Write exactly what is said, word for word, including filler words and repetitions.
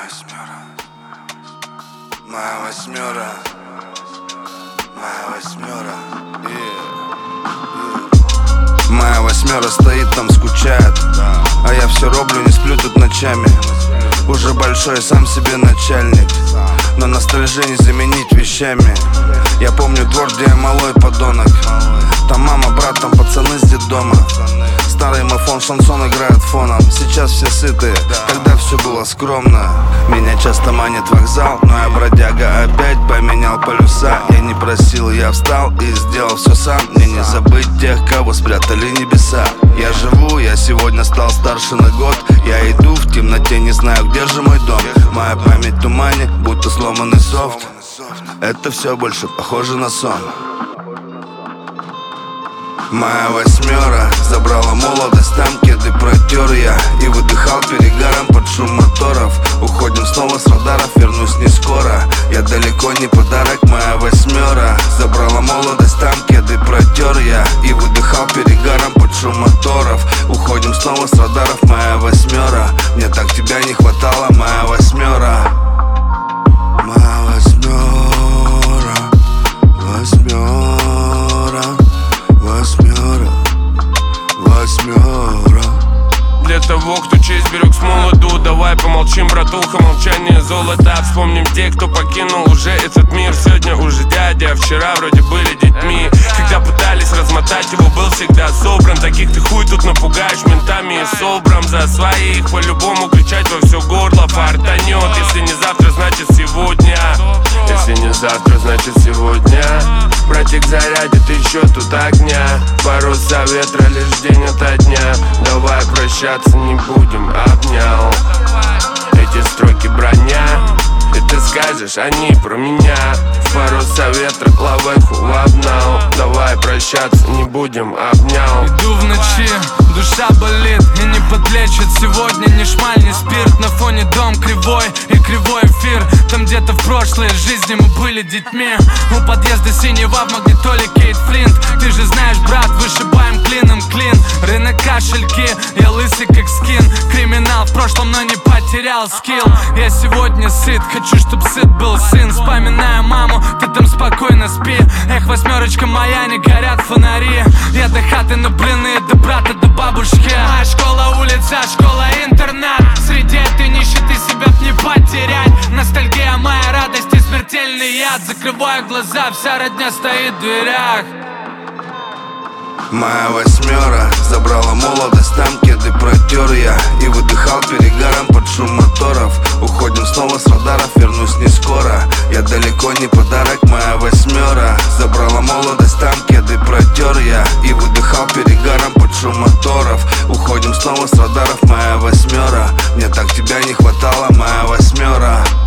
восьмера, моя восьмера, моя восьмера, yeah. Yeah. Моя восьмера стоит там, скучает, а я все роблю, не сплю тут ночами. Уже большой, сам себе начальник, но ностальжи не заменить вещами. Я помню двор, где я малой подонок. Там мама, брат, там пацаны с детдома. Старый мафон, шансон играет фоном. Сейчас все сытые, тогда все было скромно. Меня часто манит вокзал, но я бродяга опять поменял полюса. Я не просил, я встал и сделал все сам. Мне не забыть тех, кого спрятали небеса. Я живу, я сегодня стал старше на год. Я иду в темноте, не знаю, где же мой дом. Моя память в тумане, будто сломанный софт. Это все больше похоже на сон. Моя восьмера забрала молодость, там кеды протер я и выдыхал перегаром под шум моторов. Уходим снова с радаров, вернусь не скоро. Я далеко не подарок, моя восьмера забрала молодость, там кеды протер я и выдыхал перегаром под шум моторов. Уходим снова с радаров, моя восьмера. Мне так тебя не хватало, моя восьмера. Моя восьмера, восьмера, восьмера, восьмера. Для того, кто честь берег с молоду, давай помолчим, братуха, молчание золота. Вспомним тех, кто покинул уже этот мир. Сегодня уже дядя, а вчера вроде были детьми. Когда пытались размотать его, был всегда собран. Таких ты хуй тут напугаешь ментами и собран. За своих по-любому кричать во все горло фартанет. Если не завтра, значит сегодня. Если не завтра, значит сегодня. Братик зарядит еще тут огня. Паруса ветра, лишь день ото дня. Давай прощаться не будем, обнял. Эти строки броня, и ты скажешь, они про меня. В паруса ветра, лавеху обнал. Давай прощаться не будем, обнял. Иду в ночи, душа болит и не подлечит сегодня ни шмаль, ни спирт. На фоне дом кривой и кривой эфир. Там где-то в прошлой жизни мы были детьми. У подъезда синего в магнитоле Кейт Флинт. Ты же знаешь, брат, вышибаем клином клин. Рынок кошельки, я лысый как скин. Криминал в прошлом, но не потерял скилл. Я сегодня сыт, хочу, чтоб сыт был сын. Вспоминаю маму, ты там спокойно спи. Эх, восьмерочка моя, не горят фонари. Я до хаты на блины, до брата, до бабушки. Моя школа, улица, школа, интернат. Среди этой нищеты себя б не потерять. Ностальгия, моя радость и смертельный яд. Закрываю глаза, вся родня стоит в дверях. Моя восьмера забрала молодость, там кеды протер я и выдыхал перегаром под шум моторов. Уходим снова с радаров, вернусь не скоро. Я далеко не подарок, моя восьмера забрала молодость, там кеды протер я и выдыхал перегаром под шум моторов. Уходим снова с радаров, моя восьмера. Мне так тебя не хватало, моя восьмера.